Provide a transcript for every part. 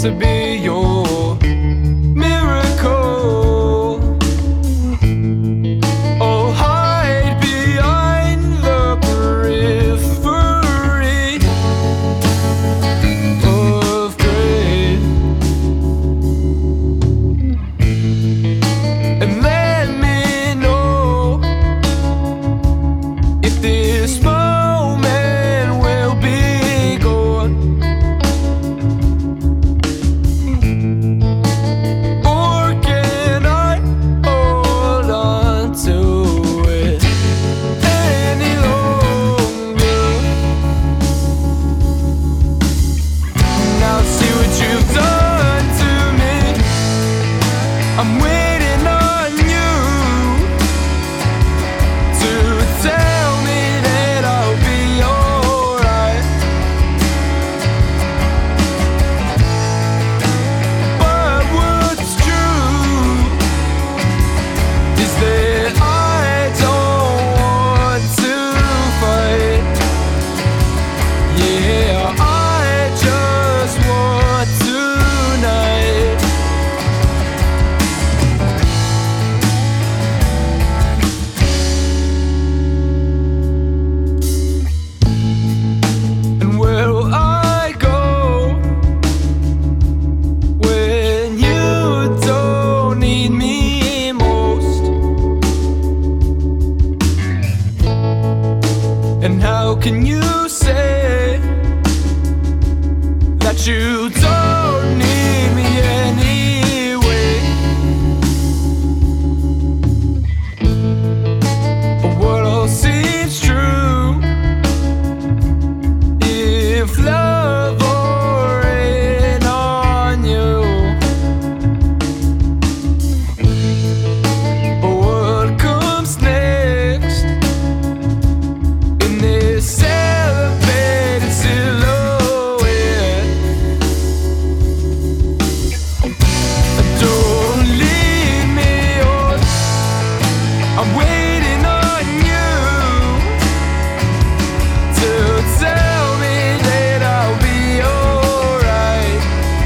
to be your miracle. Oh, hide behind the periphery of gray, and let me know if this moment will be gone, or can I hold on to it any longer? Now see what you've done to me. I'm waiting on you to tell me that I'll be alright. But what's true is that I don't want to fight. Yeah, I just want tonight. And where will I go when you don't need me most? And how can you say that you don't need me anyway? But what all seems true if love ain't on you. But what comes next in this elevated silhouette? Don't leave me on. I'm waiting on you to tell me that I'll be alright.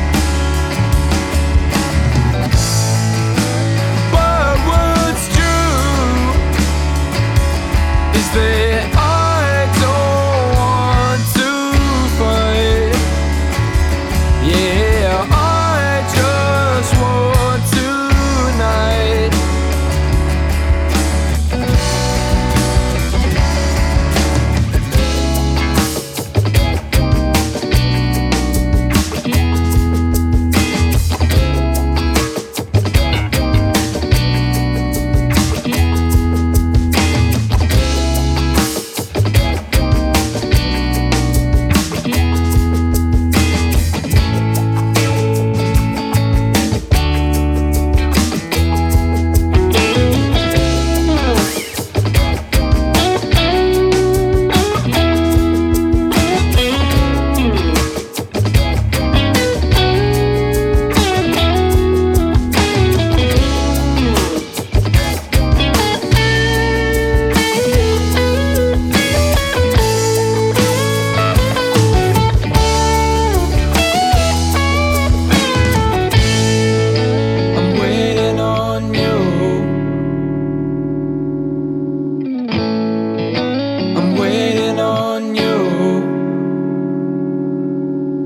But what's true is that I don't want to fight. Yeah, I just want tonight. I'm waiting on you. I'm waiting on you.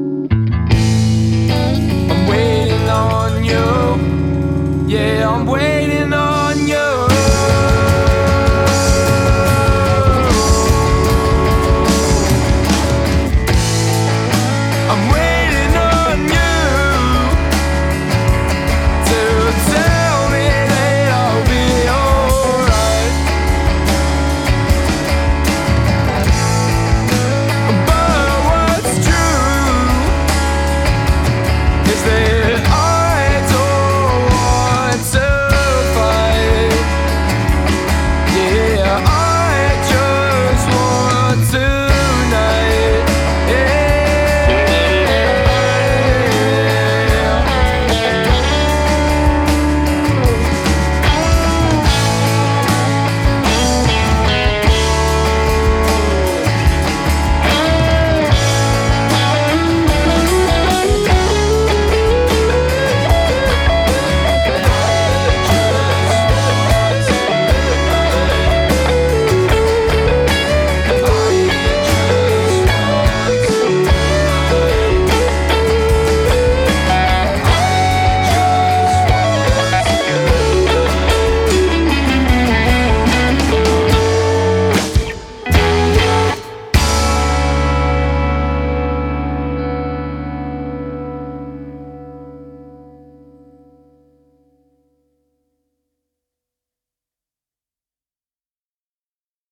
I'm waiting on you. Yeah, I'm waiting.